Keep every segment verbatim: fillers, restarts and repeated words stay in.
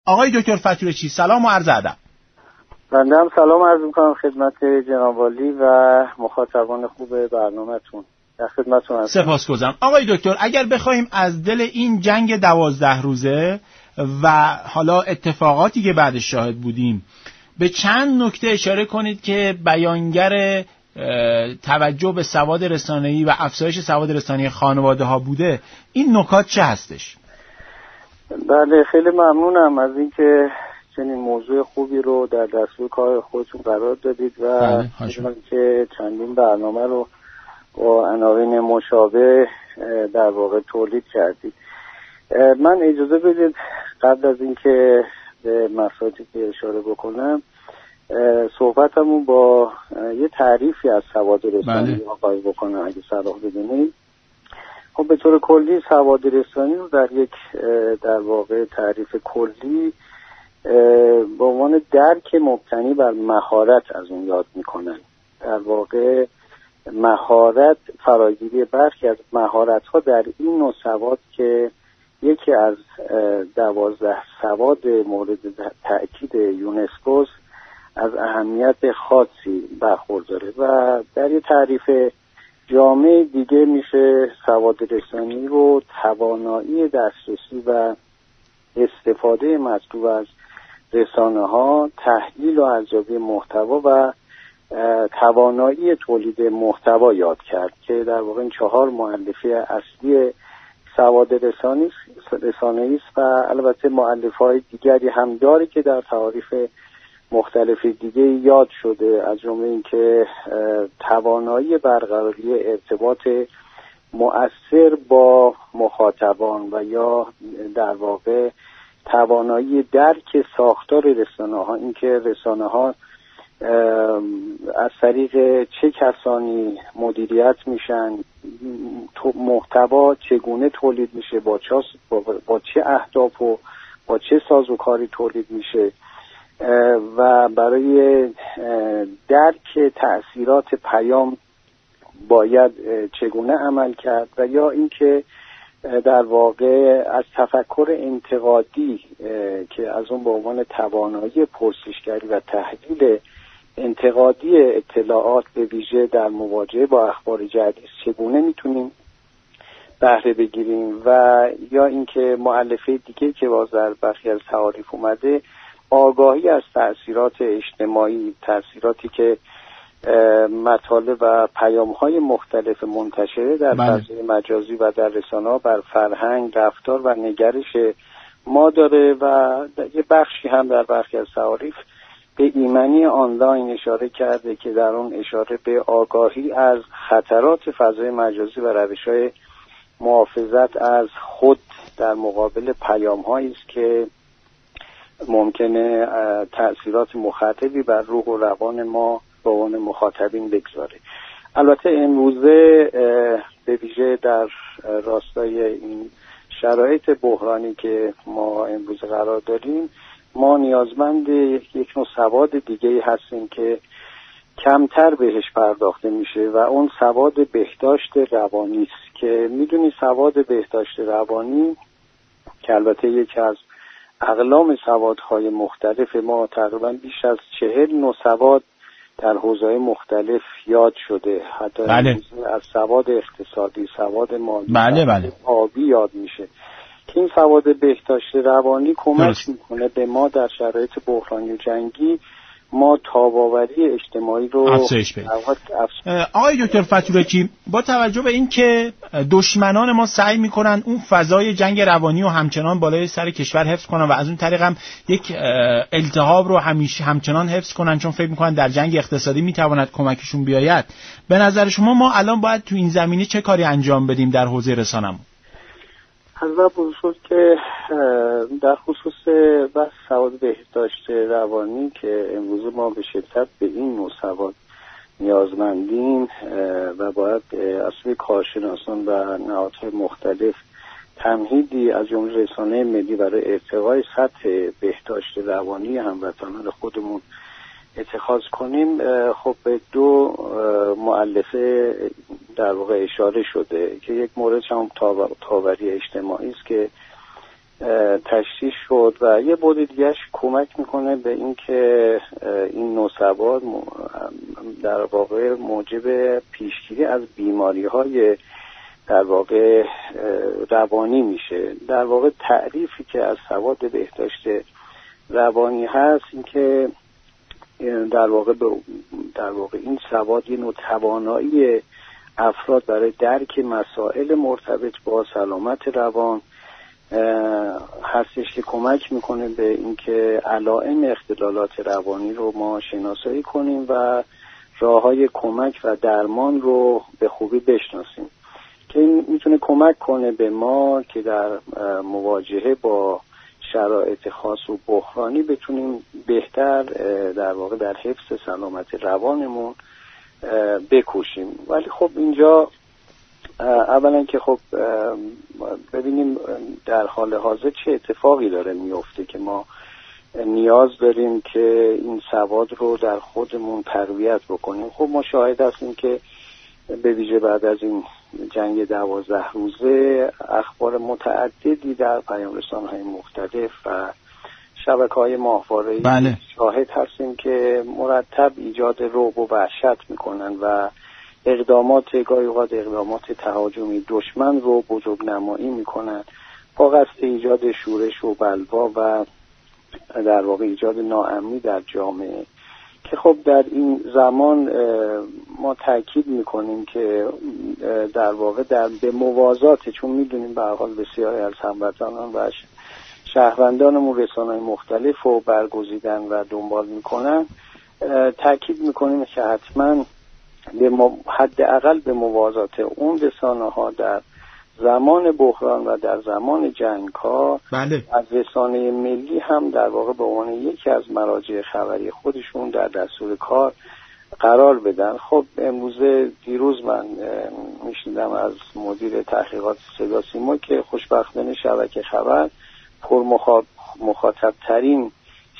آقای دکتر فتورچی سلام و عرض ادب. بنده هم سلام عرض می‌کنم خدمت جناب عالی و مخاطبان خوب برنامه‌تون. در خدمتتون هستم. سپاسگزارم. آقای دکتر اگر بخوایم از دل این جنگ دوازده روزه و حالا اتفاقاتی که بعدش شاهد بودیم به چند نکته اشاره کنید که بیانگر توجه به سواد رسانه‌ای و افزایش سواد رسانه‌ای خانواده‌ها بوده، این نکات چه هستش؟ بله خیلی ممنونم از اینکه چنین موضوع خوبی رو در دستور کار خودتون قرار دادید و می‌دونم که چندین برنامه رو با عناوین مشابه در واقع تولید کردید. من اجازه بدید قبل از اینکه به مسائلی که اشاره بکنم صحبتمون با یه تعریفی از سواد رسانی آغاز بکنم اگه صلاح بدونید. خب به طور کلی سواد رسانی رو در یک در واقع تعریف کلی به عنوان درک مبتنی بر مهارت از اون یاد میکنن. در واقع مهارت فراگیری برخی از مهارت‌ها در این نوع سواد که یکی از دوازده سواد مورد تأکید یونسکو از اهمیت خاصی برخورداره و در یه تعریف جامع دیگه میشه سواد رسانی رو توانایی دسترسی و استفاده مطلوب از رسانه‌ها، تحلیل و ارزیابی محتوا و توانایی تولید محتوا یاد کرد که در واقع این چهار مؤلفه اصلی سواد رسانی رسانه‌ای است و البته مؤلفه‌های دیگری هم داره که در تعاریف مختلف دیگه یاد شده، از جمله اینکه توانایی برقراری ارتباط مؤثر با مخاطبان و یا در واقع توانایی درک ساختار رسانه‌ها، اینکه رسانه‌ها از طریق چه کسانی مدیریت میشن، محتوا چگونه تولید میشه، با چه با چه اهداف و با چه سازوکاری تولید میشه و برای درک تأثیرات پیام باید چگونه عمل کرد و یا اینکه در واقع از تفکر انتقادی که از اون به عنوان توانایی پرسشگری و تحلیل انتقادی اطلاعات به ویژه در مواجهه با اخبار جدید چگونه میتونیم بهره بگیریم و یا اینکه مؤلفه دیگه که باز در برخی از تعاریف اومده آگاهی از تأثیرات اجتماعی، تأثیراتی که مطالب و پیام‌های مختلف منتشره در فضای مجازی و در رسانه‌ها بر فرهنگ، رفتار و نگرش ما داره و یه بخشی هم در برخی از تعاریف به ایمنی آنلاین اشاره کرده که در اون اشاره به آگاهی از خطرات فضای مجازی و روش‌های محافظت از خود در مقابل پیام‌هایی است که ممکنه تأثیرات مخربی بر روح و روان ما به عنوان مخاطبین بگذاره. البته امروزه به ویژه در راستای این شرایط بحرانی که ما امروز قرار داریم ما نیازمند یک نوع سواد دیگه هستیم که کمتر بهش پرداخته میشه و اون سواد بهداشت روانی است که میدونی سواد بهداشت روانی که البته یکی از اقلام سوادهای مختلف ما تقریبا بیش از چهل نوع سواد در حوزه‌های مختلف یاد شده، حتی بله. از سواد اقتصادی، سواد مالی، بله بله. آبی یاد میشه که این سواد بهداشت روانی کمک میکنه به ما در شرایط بحرانی و جنگی ما تاب‌آوری اجتماعی رو افزایش بدیم. آقای دکتر فتورچی، با توجه به این که دشمنان ما سعی میکنن اون فضای جنگ روانی و همچنان بالای سر کشور حفظ کنن و از اون طریق هم یک التهاب رو همیشه همچنان حفظ کنن چون فکر میکنن در جنگ اقتصادی میتواند کمکشون بیاید، به نظر شما ما الان باید تو این زمینه چه کاری انجام بدیم در حوزه رسانه‌مون؟ از بخصوص که در خصوص بحث سواد بهداشت روانی که امروز ما به شدت به این نوع سواد نیازمندیم و باید اصلی کارشناسان و نهادهای مختلف تمهیدی از جمله رسانه ملی برای ارتقای سطح بهداشت روانی هموطنان خودمون اتخاذ کنیم. خب به دو مؤلفه در واقع اشاره شده که یک مورد هم تاوری اجتماعی است که تشریح شد و یه بود دیگهش کمک میکنه به این که این نوسواد در واقع موجب پیشگیری از بیماری های در واقع روانی میشه. در واقع تعریفی که از سواد بهداشت روانی هست این که در واقع در واقع این سواد یه نوع توانایی افراد برای درک مسائل مرتبط با سلامت روان هستش که کمک میکنه به اینکه علائم اختلالات روانی رو ما شناسایی کنیم و راههای کمک و درمان رو به خوبی بشناسیم که این میتونه کمک کنه به ما که در مواجهه با شرایط خاص و بحرانی بتونیم بهتر در واقع در حفظ سلامت روانمون بکوشیم. ولی خب اینجا اولا که خب ببینیم در حال حاضر چه اتفاقی داره میفته که ما نیاز داریم که این سواد رو در خودمون تقویت بکنیم. خب ما شاهد هستیم که به ویژه بعد از این جنگ دوازده روزه اخبار متعددی در پیام‌رسان‌های مختلف و شبکه‌های ماهواره‌ای بله. شاهد هستیم که مرتب ایجاد رعب و وحشت میکنن و اقدامات گاهی اوقات اقدامات تهاجمی دشمن رو بزرگنمایی میکنن با قصد ایجاد شورش و بلوا و در واقع ایجاد ناامنی در جامعه که خب در این زمان ما تاکید میکنیم که در واقع در به موازات، چون میدونیم به هر حال بسیاری از هموطنان و شهروندانمون رسانه‌های مختلف رو برگزیدن و دنبال میکنن، تاکید میکنیم که حتما به حداقل به موازات اون رسانه‌ها در زمان بحران و در زمان جنگ‌ها بله. از رسانه ملی هم در واقع به عنوان یکی از مراجع خبری خودشون در دستور کار قرار بدن. خب امروز دیروز من میشنیدم از مدیر تحقیقات صدا سیما که خوشبختانه شبکه خبر پر مخاطب ترین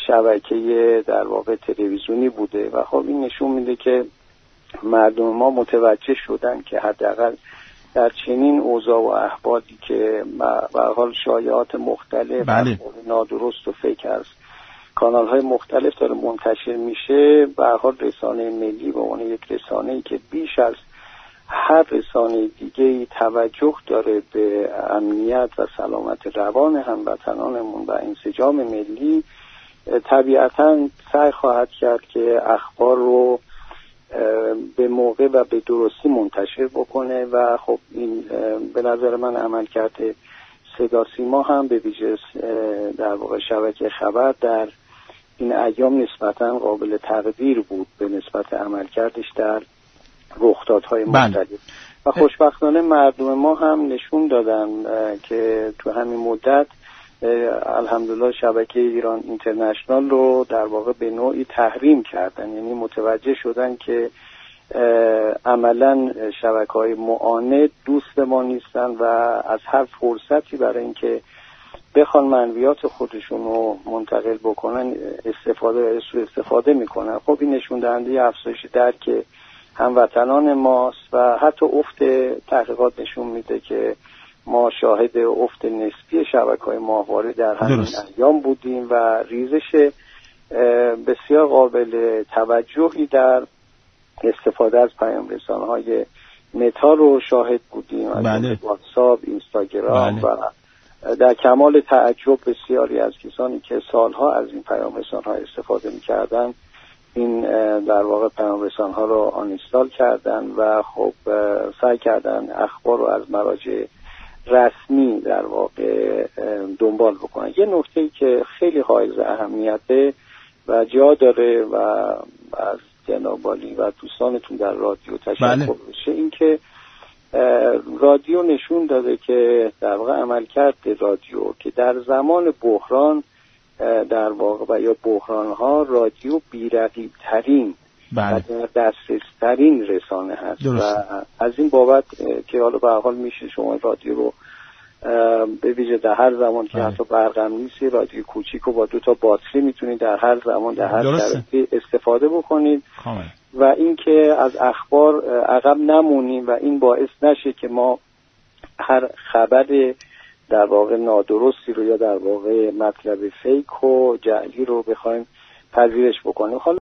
شبکه در واقع تلویزیونی بوده و خب این نشون میده که مردم ما متوجه شدن که حداقل در چنین اوضاع و احوالی که به هر حال شایعات مختلف بله. نادرست و فیک از کانال‌های مختلف داره منتشر میشه، به هر حال رسانه ملی به عنوان یک رسانه‌ای که بیش از هر رسانه دیگه‌ای توجه داره به امنیت و سلامت روان هموطنانمون و انسجام ملی، طبیعتاً سعی خواهد کرد که اخبار رو به موقع و به درستی منتشر بکنه و خب این به نظر من عملکرد صدا سیما هم به ویژه در واقع شبکه خبر در این ایام نسبتاً قابل تقدیر بود به نسبت عملکردش در رخدادهای مختلف و خوشبختانه مردم ما هم نشون دادن که تو همین مدت الحمدلله شبکه ایران اینترنشنال رو در واقع به نوعی تحریم کردن، یعنی متوجه شدن که عملا شبکه‌های معاند دوست ما نیستن و از هر فرصتی برای اینکه بخوان منویات خودشون رو منتقل بکنن استفاده سوء استفاده میکنن. خب این نشون دهنده افزایش درک هموطنان ماست و حتی افت تحقیقات نشون میده که ما شاهد افت نسبی شبکه‌های ماهواره در همین ایام بودیم و ریزش بسیار قابل توجهی در استفاده از پیام رسانه‌های متا رو شاهد بودیم، از بله. واتساپ، اینستاگرام بله. و در کمال تعجب بسیاری از کسانی که سالها از این پیام رسانه‌ها استفاده می‌کردن این در واقع پیام رسانه‌ها رو آنینستال کردن و خب سعی کردن اخبار رو از مراجع رسمی در واقع دنبال بکنن. یه نکته‌ای که خیلی حائز اهمیته و جا داره و از جناب عالی و دوستانتون در رادیو تشکر بشه این که رادیو نشون داده که در واقع عملکرد رادیو که در زمان بحران در واقع و یا بحران‌ها رادیو بی‌رقیب ترین بله. و دسترس ترین رسانه هست درست. و از این بابت که حالا به هر حال میشه شما رادیو رو به ویژه در هر زمان که حتی برقم نیست رادیو کوچیک و با دو تا باتری میتونید در هر زمان در هر شرایطی استفاده بکنید خامه. و اینکه از اخبار عقب نمونیم و این باعث نشه که ما هر خبر در واقع نادرستی رو یا در واقع مطلب فیک و جعلی رو بخوایم پذیرش بکنیم.